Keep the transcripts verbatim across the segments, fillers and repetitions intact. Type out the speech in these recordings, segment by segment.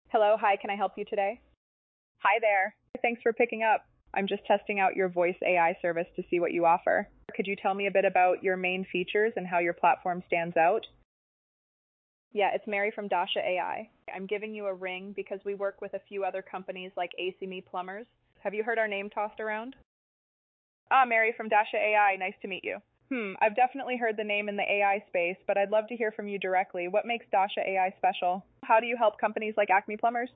Hello, hi, can I help you today? Hi there. Thanks for picking up. I'm just testing out your voice A I service to see what you offer. Could you tell me a bit about your main features and how your platform stands out? Yeah, it's Mary from Dasha A I. I'm giving you a ring because we work with a few other companies like A C M E Plumbers. Have you heard our name tossed around? Ah, Mary from Dasha A I, nice to meet you. Hmm, I've definitely heard the name in the A I space, but I'd love to hear from you directly. What makes Dasha A I special? How do you help companies like Acme Plumbers?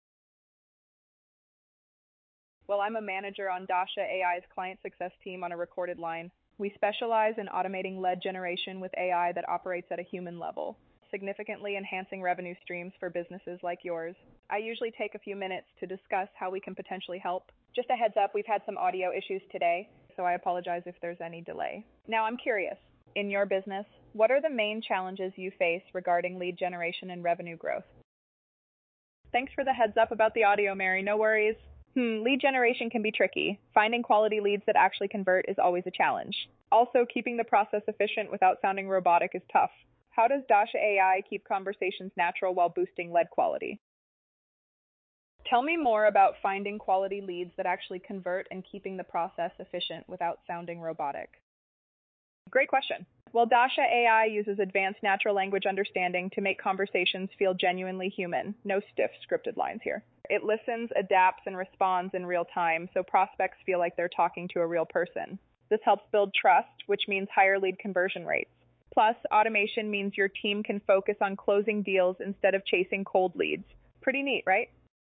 Well, I'm a manager on Dasha A I's client success team on a recorded line. We specialize in automating lead generation with A I that operates at a human level, significantly enhancing revenue streams for businesses like yours. I usually take a few minutes to discuss how we can potentially help. Just a heads up, we've had some audio issues today, so I apologize if there's any delay. Now, I'm curious, in your business, what are the main challenges you face regarding lead generation and revenue growth? Thanks for the heads up about the audio, Mary. No worries. Hmm, lead generation can be tricky. Finding quality leads that actually convert is always a challenge. Also, keeping the process efficient without sounding robotic is tough. How does Dasha A I keep conversations natural while boosting lead quality? Tell me more about finding quality leads that actually convert and keeping the process efficient without sounding robotic. Great question. Well, Dasha A I uses advanced natural language understanding to make conversations feel genuinely human. No stiff scripted lines here. It listens, adapts, and responds in real time, so prospects feel like they're talking to a real person. This helps build trust, which means higher lead conversion rates. Plus, automation means your team can focus on closing deals instead of chasing cold leads. Pretty neat, right?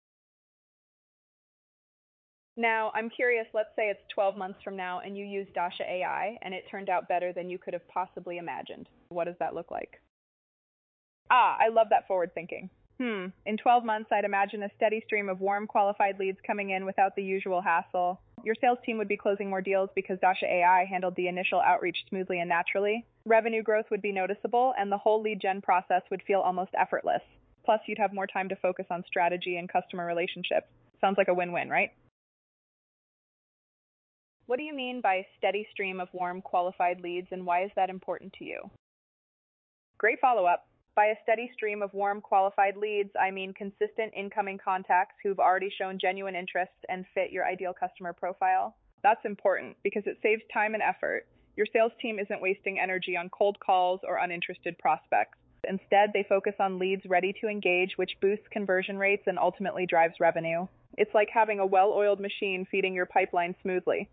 Now, I'm curious, let's say it's twelve months from now and you use Dasha A I and it turned out better than you could have possibly imagined. What does that look like? Ah, I love that forward thinking. Hmm, in twelve months, I'd imagine a steady stream of warm, qualified leads coming in without the usual hassle. Your sales team would be closing more deals because Dasha A I handled the initial outreach smoothly and naturally. Revenue growth would be noticeable, and the whole lead gen process would feel almost effortless. Plus, you'd have more time to focus on strategy and customer relationships. Sounds like a win-win, right? What do you mean by steady stream of warm, qualified leads, and why is that important to you? Great follow-up. By a steady stream of warm, qualified leads, I mean consistent incoming contacts who've already shown genuine interest and fit your ideal customer profile. That's important because it saves time and effort. Your sales team isn't wasting energy on cold calls or uninterested prospects. Instead, they focus on leads ready to engage, which boosts conversion rates and ultimately drives revenue. It's like having a well-oiled machine feeding your pipeline smoothly.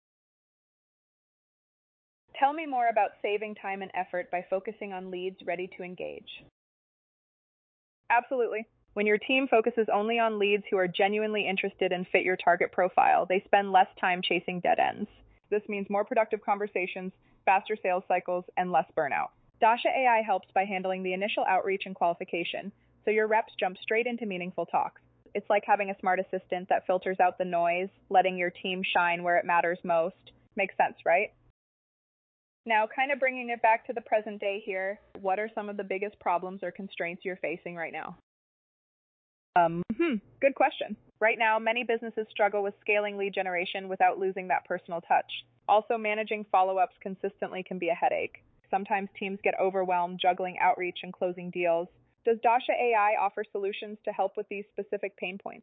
Tell me more about saving time and effort by focusing on leads ready to engage. Absolutely. When your team focuses only on leads who are genuinely interested and fit your target profile, they spend less time chasing dead ends. This means more productive conversations, faster sales cycles, and less burnout. Dasha A I helps by handling the initial outreach and qualification, so your reps jump straight into meaningful talks. It's like having a smart assistant that filters out the noise, letting your team shine where it matters most. Makes sense, right? Now, kind of bringing it back to the present day here, what are some of the biggest problems or constraints you're facing right now? Um, hmm, good question. Right now, many businesses struggle with scaling lead generation without losing that personal touch. Also, managing follow-ups consistently can be a headache. Sometimes teams get overwhelmed juggling outreach and closing deals. Does Dasha A I offer solutions to help with these specific pain points?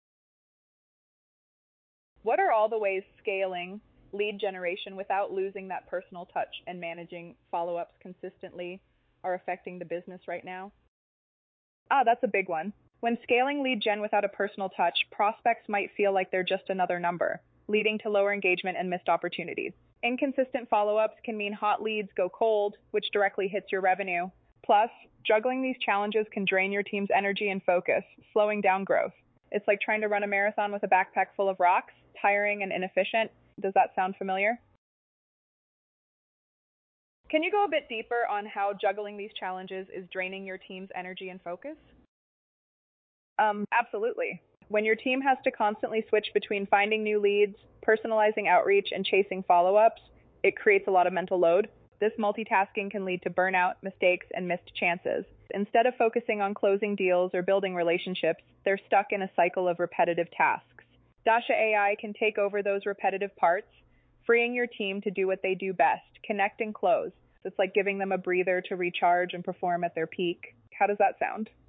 What are all the ways scaling lead generation without losing that personal touch and managing follow-ups consistently are affecting the business right now? Ah, that's a big one. When scaling lead gen without a personal touch, prospects might feel like they're just another number, leading to lower engagement and missed opportunities. Inconsistent follow-ups can mean hot leads go cold, which directly hits your revenue. Plus, juggling these challenges can drain your team's energy and focus, slowing down growth. It's like trying to run a marathon with a backpack full of rocks, tiring and inefficient. Does that sound familiar? Can you go a bit deeper on how juggling these challenges is draining your team's energy and focus? Um, absolutely. When your team has to constantly switch between finding new leads, personalizing outreach, and chasing follow-ups, it creates a lot of mental load. This multitasking can lead to burnout, mistakes, and missed chances. Instead of focusing on closing deals or building relationships, they're stuck in a cycle of repetitive tasks. Dasha A I can take over those repetitive parts, freeing your team to do what they do best, connect and close. It's like giving them a breather to recharge and perform at their peak. How does that sound?